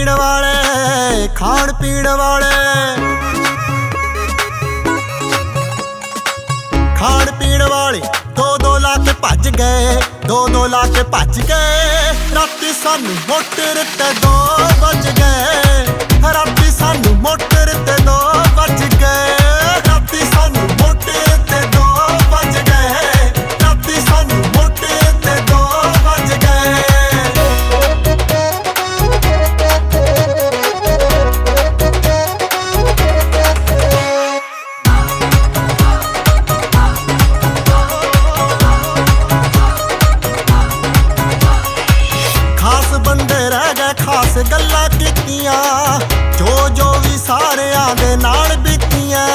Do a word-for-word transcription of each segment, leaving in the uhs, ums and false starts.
पीण वाले खाण पीण वाले खाण पीण वाले दो दो ला के भज गए दो दो ला के भज गए राती सानू मोटर ते दो बज गए राती सानू मोटर ते दो बज गए राती सानू मोटर ते दो बज गए राती सानू मोटर ते दो बज गए। खास बंदे रह गए खास गल्लां कीतियां जो जो भी सारियां दे नाल बीतियां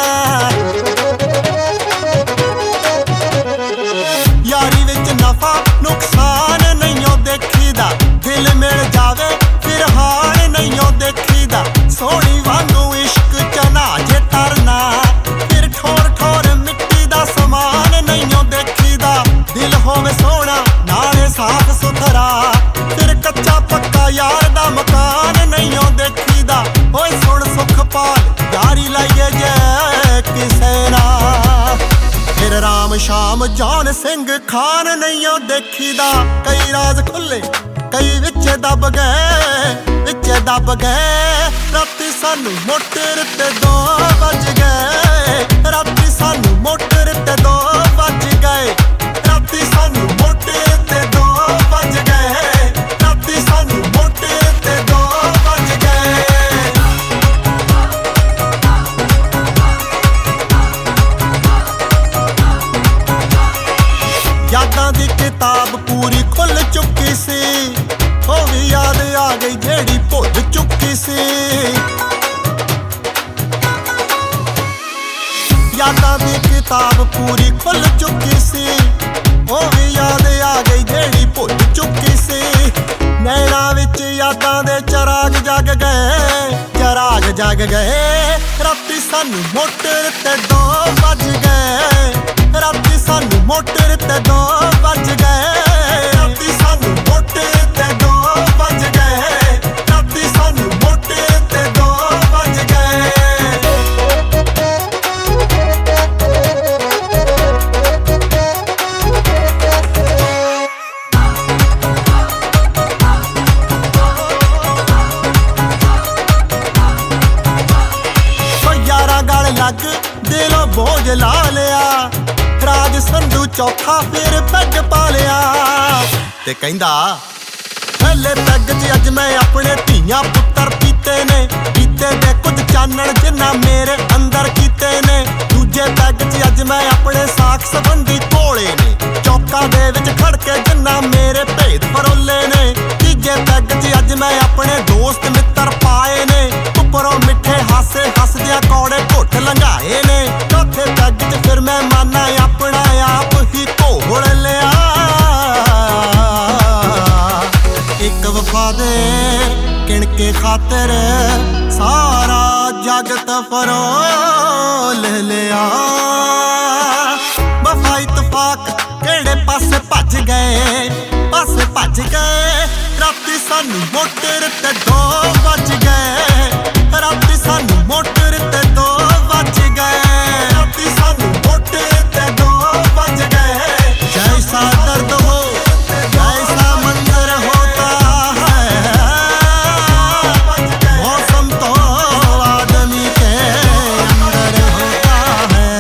यारी विच नफा नुकसान नहीं देखीदा दिल मिल जावे फिर हार नहीं देखीदा सोहनी वांगू इश्क च नाजे तरना फिर ठोर ठोर मिट्टी दा समान नहीं देखीदा दिल होवे सोहना नाले साफ सुथरा फिर कच्चा पक्का यार दा मकान नहीं देखीदा ओए सुन सुखपाल यारी लाइए जे किसे ना फिर राम शाम जॉन सिंह खान नहीं देखीदा कई राज खुले कई विचे दब गए विचे दब गए राती सानू मोटर ते दो बज गए राती सानू मोटर ते दो बज गए राती सानू मोटर ते दो बज गए राती सानू मोटर ते दो बज गए। यादां दी किताब पूरी खुल चुकी सी ओ भी याद आ गई जेड़ी भुल चुकी सी यादां दी किताब पूरी खुल चुकी सी ओ भी याद आ गई जेड़ी भुल चुकी सी नैना विच यादां दे चराग जग गए चराग जग गए राती सानू मोटर ते दो बज गए राती सानू मोटर ते दो बज गए राती सानू मोटर ते दो बज गए राती सानू मोटर ते दो बज गए। यारा गल लग दिलों बोझ ला लिया राज संधू चौथा फिर पैग पा लिया ते कहंदा पहले पैग च अज मैं अपने धीआं पुत्तर पीते ने पीते दे कुछ चानण जिन्ना मेरे अंदर कीते ने दूजे पैग च अज मैं अपने साख संबंधी कोले ने चौका दे विच खड़ के जिन्ना मेरे भेद फरोले ने तीजे पैग च अज मैं अपने दोस्त मित्र पाए ने उपरों मिठे हासे हसदियां कौड़े घुट लंघाए ने चौथे पैग च फिर मैं माना अपना आप ही घोल लिया एक वफा दे किणके खातिर सारा जगत फरोल लिया वफा इतफाक केड़े पासे भज गए पासे भज गए राती सानू मोटर ते दो बज गए।